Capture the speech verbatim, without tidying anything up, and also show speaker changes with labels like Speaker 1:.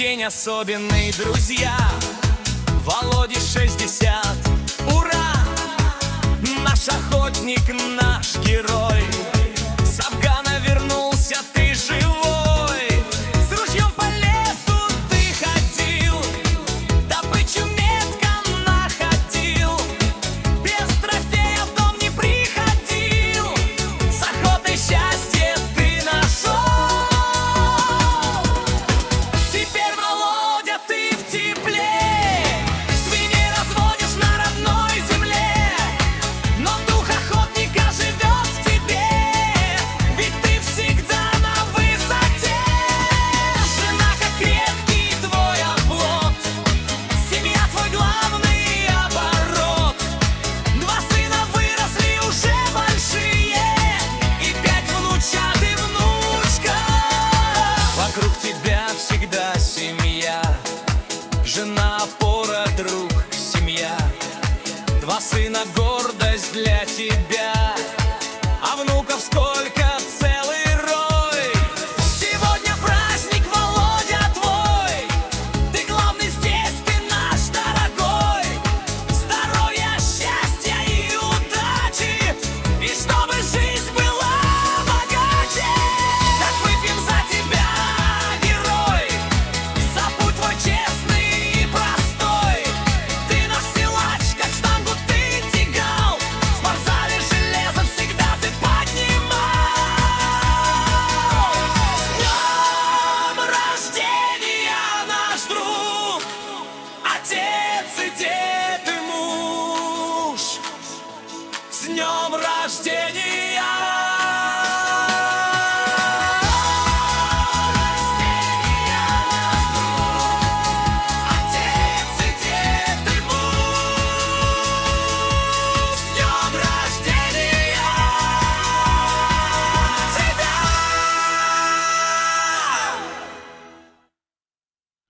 Speaker 1: день особенный, друзья. Володе шестьдесят, ура! Наш охотник, наш герой с Афгана вернулся, ты живой. С ружьем по лесу ты ходил, добычу метко находил, без трофея в дом не приходил, с охотой счастье ты нашел. Теперь, Володя, ты в тепле, свиней разводишь на родной земле, но дух охотника живет в тебе, ведь ты всегда на высоте. Жена как крепкий твой оплот, семья твой главный оборот. Два сына выросли уже большие, и пять внучат и внучка. Вокруг тебя всегда семья, жена опора, друг, семья. Два сына гордость для тебя, а внуков сколько, целый рой. Сегодня праздник, Володя, твой, ты главный здесь, ты наш дорогой. Здоровья, счастья и удачи, и чтобы жизнь была богаче. Так выпьем за тебя, герой, за путь твой честный и простой. Ты наш силач, как штангу ты тягал, в спортзале железо всегда ты поднимал. С днем рождения, наш друг, отец и дед и муж. С днем рождения!